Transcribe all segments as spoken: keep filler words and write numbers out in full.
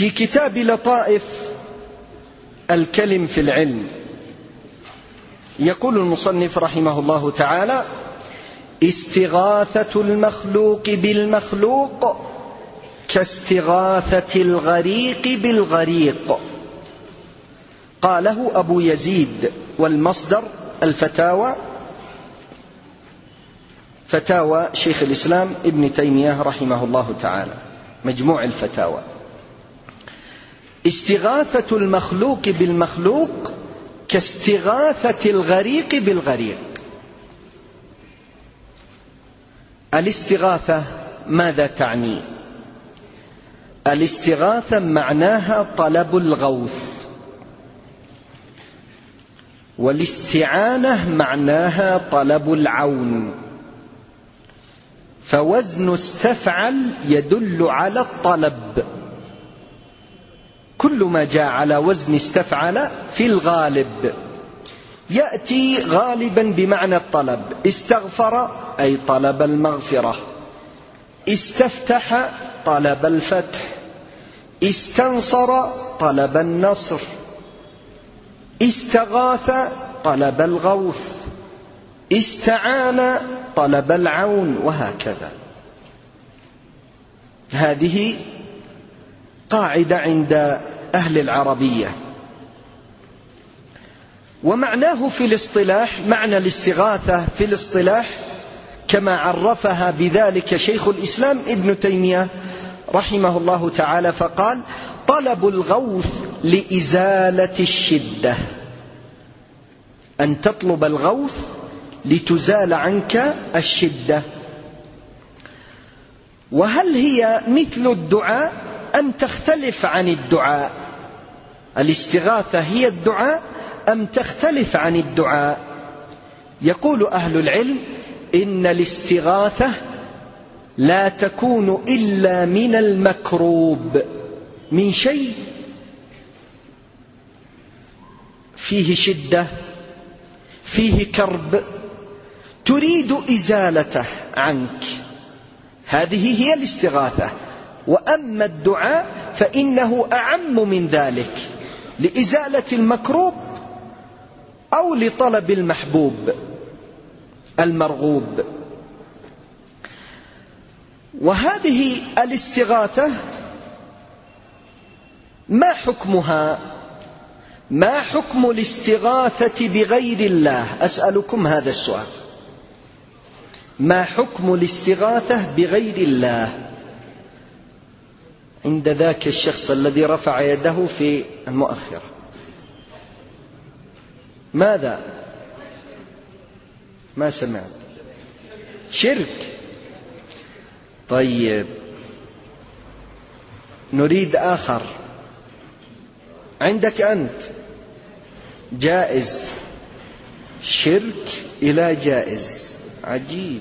في كتاب لطائف الكلم في العلم يقول المصنف رحمه الله تعالى: استغاثة المخلوق بالمخلوق كاستغاثة الغريق بالغريق. قاله أبو يزيد، والمصدر الفتاوى، فتاوى شيخ الإسلام ابن تيمية رحمه الله تعالى، مجموع الفتاوى. استغاثة المخلوق بالمخلوق كاستغاثة الغريق بالغريق. الاستغاثة ماذا تعني؟ الاستغاثة معناها طلب الغوث، والاستعانة معناها طلب العون، فوزن استفعل يدل على الطلب. كل ما جاء على وزن استفعل في الغالب يأتي غالبا بمعنى الطلب. استغفر أي طلب المغفرة، استفتح طلب الفتح، استنصر طلب النصر، استغاث طلب الغوث، استعان طلب العون، وهكذا. هذه قاعدة عند أهل العربية. ومعناه في الاصطلاح، معنى الاستغاثة في الاصطلاح كما عرفها بذلك شيخ الإسلام ابن تيمية رحمه الله تعالى، فقال: طلب الغوث لإزالة الشدة، أن تطلب الغوث لتزال عنك الشدة. وهل هي مثل الدعاء أم تختلف عن الدعاء؟ الاستغاثة هي الدعاء أم تختلف عن الدعاء؟ يقول أهل العلم: إن الاستغاثة لا تكون إلا من المكروب، من شيء فيه شدة، فيه كرب، تريد إزالته عنك، هذه هي الاستغاثة. وأما الدعاء فإنه أعم من ذلك، لإزالة المكروب أو لطلب المحبوب المرغوب. وهذه الاستغاثة ما حكمها؟ ما حكم الاستغاثة بغير الله؟ أسألكم هذا السؤال: ما حكم الاستغاثة بغير الله عند ذاك الشخص الذي رفع يده في المؤخرة؟ ماذا؟ ما سمعت. شرك. طيب، نريد آخر. عندك أنت جائز، شرك إلى جائز، عجيب.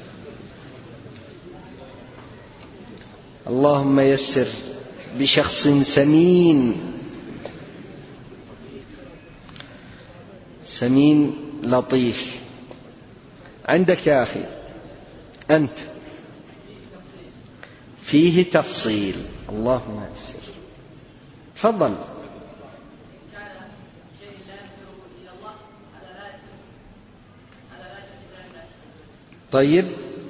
اللهم يسر بشخص سمين سمين لطيف. عندك يا أخي أنت فيه تفصيل. اللهم يسر، تفضل. طيب،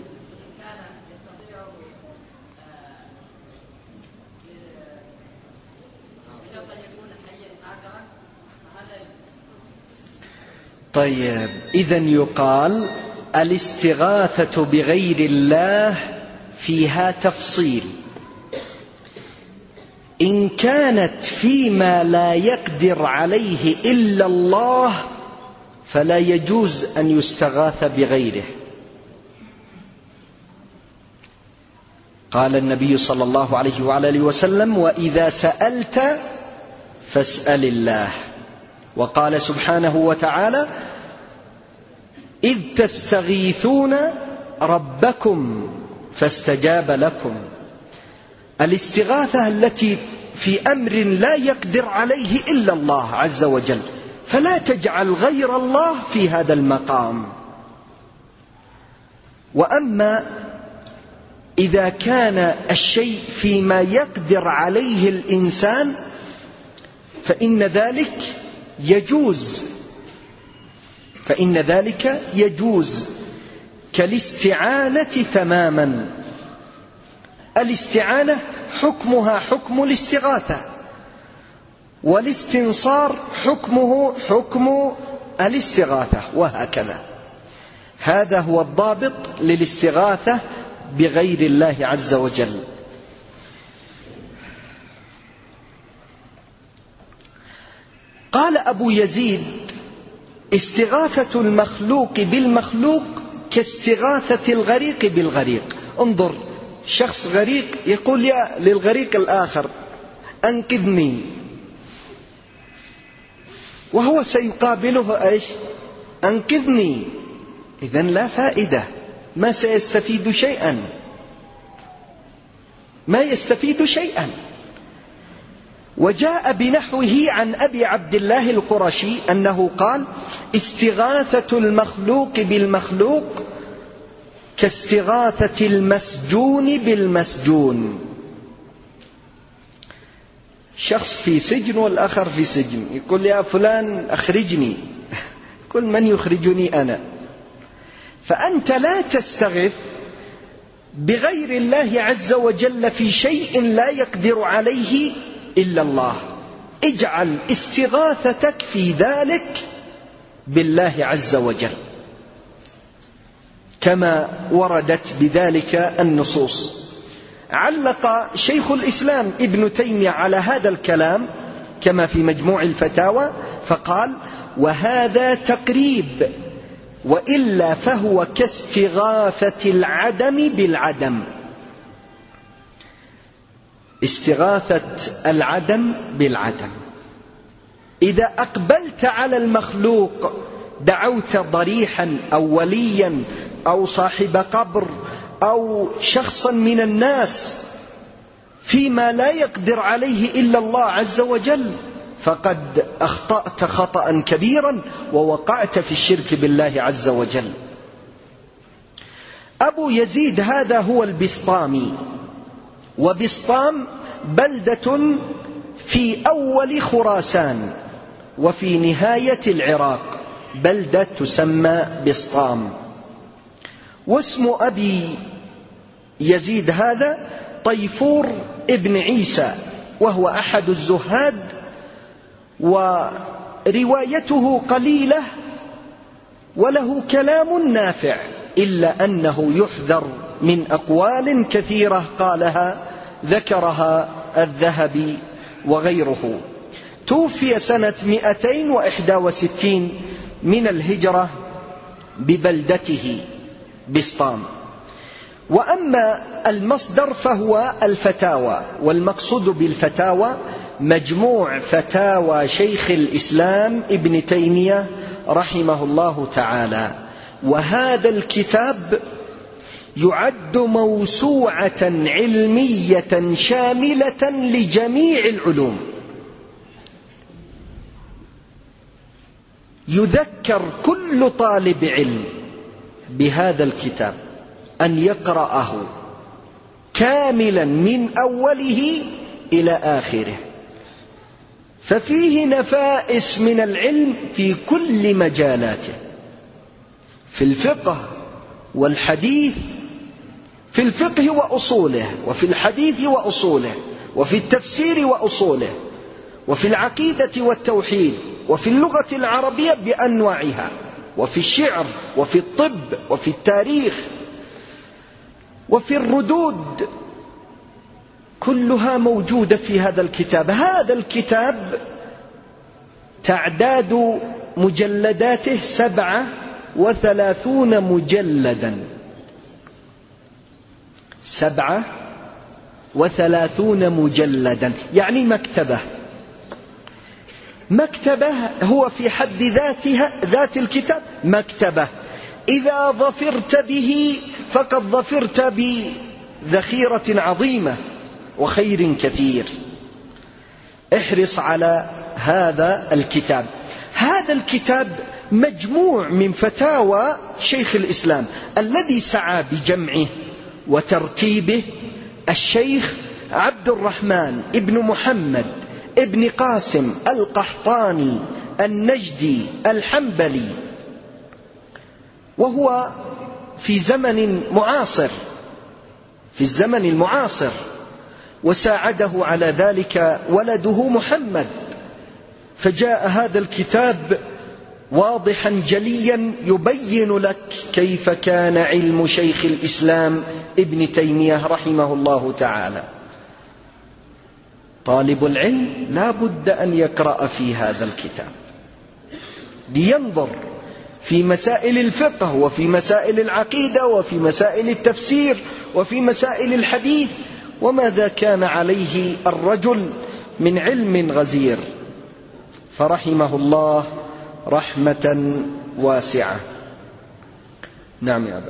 طيب إذن يقال الاستغاثة بغير الله فيها تفصيل. إن كانت فيما لا يقدر عليه إلا الله فلا يجوز أن يستغاث بغيره. قال النبي صلى الله عليه وعلى وسلم: وإذا سألت فاسأل الله. وقال سبحانه وتعالى: إذ تستغيثون ربكم فاستجاب لكم. الاستغاثة التي في أمر لا يقدر عليه إلا الله عز وجل، فلا تجعل غير الله في هذا المقام. وأما إذا كان الشيء فيما يقدر عليه الإنسان فإن ذلك يجوز فإن ذلك يجوز كالاستعانة تماما. الاستعانة حكمها حكم الاستغاثة، والاستنصار حكمه حكم الاستغاثة، وهكذا. هذا هو الضابط للاستغاثة بغير الله عز وجل. قال أبو يزيد: استغاثة المخلوق بالمخلوق كاستغاثة الغريق بالغريق. انظر، شخص غريق يقول يا للغريق الآخر أنقذني، وهو سيقابله ايش؟ أنقذني. إذن لا فائدة، ما سيستفيد شيئا، ما يستفيد شيئا. وجاء بنحوه عن أبي عبد الله القرشي أنه قال: استغاثة المخلوق بالمخلوق كاستغاثة المسجون بالمسجون. شخص في سجن والآخر في سجن، يقول يا فلان أخرجني، كل من يخرجني أنا. فأنت لا تستغث بغير الله عز وجل في شيء لا يقدر عليه إلا الله. اجعل استغاثتك في ذلك بالله عز وجل، كما وردت بذلك النصوص. علق شيخ الإسلام ابن تيمية على هذا الكلام كما في مجموع الفتاوى فقال: وهذا تقريب، وإلا فهو كاستغاثة العدم بالعدم. استغاثة العدم بالعدم، إذا أقبلت على المخلوق دعوت ضريحا أو وليا أو صاحب قبر أو شخصا من الناس فيما لا يقدر عليه إلا الله عز وجل، فقد أخطأت خطأ كبيرا ووقعت في الشرك بالله عز وجل. أبو يزيد هذا هو البسطامي، وبسطام بلدة في أول خراسان وفي نهاية العراق، بلدة تسمى بسطام. واسم أبي يزيد هذا طيفور ابن عيسى، وهو أحد الزهاد، وروايته قليلة وله كلام نافع، إلا أنه يحذر من أقوال كثيرة قالها ذكرها الذهبي وغيره. توفي سنة مئتين وإحدى وستين من الهجرة ببلدته بسطام. وأما المصدر فهو الفتاوى، والمقصود بالفتاوى مجموع فتاوى شيخ الإسلام ابن تيمية رحمه الله تعالى. وهذا الكتاب يعد موسوعة علمية شاملة لجميع العلوم. يذكر كل طالب علم بهذا الكتاب أن يقرأه كاملا من أوله إلى آخره، ففيه نفائس من العلم في كل مجالاته، في الفقه والحديث، في الفقه وأصوله، وفي الحديث وأصوله، وفي التفسير وأصوله، وفي العقيدة والتوحيد، وفي اللغة العربية بأنواعها، وفي الشعر، وفي الطب، وفي التاريخ، وفي الردود، كلها موجودة في هذا الكتاب. هذا الكتاب تعداد مجلداته سبعة وثلاثون مجلدا، سبعة وثلاثون مجلدا، يعني مكتبة. مكتبة هو في حد ذاتها، ذات الكتاب مكتبة. إذا ظفرت به فقد ظفرت بذخيرة عظيمة وخير كثير. احرص على هذا الكتاب. هذا الكتاب مجموع من فتاوى شيخ الإسلام الذي سعى بجمعه وترتيبه الشيخ عبد الرحمن ابن محمد ابن قاسم القحطاني النجدي الحنبلي، وهو في زمن معاصر في الزمن المعاصر، وساعده على ذلك ولده محمد، فجاء هذا الكتاب واضحا جليا يبين لك كيف كان علم شيخ الإسلام ابن تيمية رحمه الله تعالى. طالب العلم لا بد أن يقرأ في هذا الكتاب لينظر في مسائل الفقه وفي مسائل العقيدة وفي مسائل التفسير وفي مسائل الحديث، وماذا كان عليه الرجل من علم غزير، فرحمه الله رحمة واسعة. نعم يا أبا.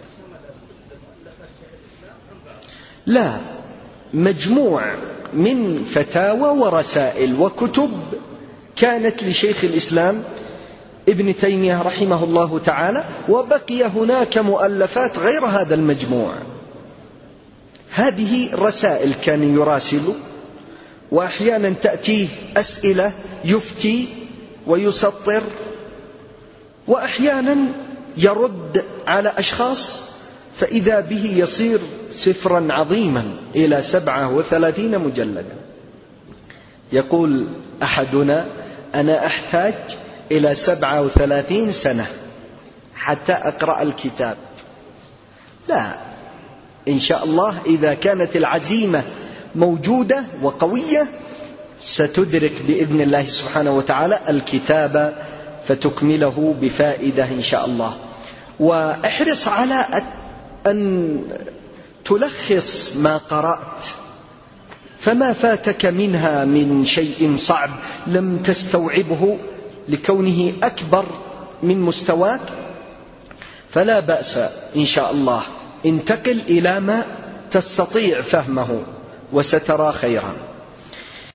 لا، مجموع من فتاوى ورسائل وكتب كانت لشيخ الإسلام ابن تيمية رحمه الله تعالى، وبقي هناك مؤلفات غير هذا المجموع. هذه رسائل كان يراسل، وأحيانا تأتيه أسئلة يفتي ويسطر، وأحيانا يرد على أشخاص، فإذا به يصير سفرا عظيما إلى سبعة وثلاثين مجلدا. يقول أحدنا: أنا أحتاج إلى سبعة وثلاثين سنة حتى أقرأ الكتاب. لا، إن شاء الله إذا كانت العزيمة موجودة وقوية ستدرك بإذن الله سبحانه وتعالى الكتاب فتكمله بفائدة إن شاء الله. واحرص على أن تلخص ما قرأت، فما فاتك منها من شيء صعب لم تستوعبه لكونه أكبر من مستواك فلا بأس إن شاء الله، انتقل إلى ما تستطيع فهمه وسترى خيرا.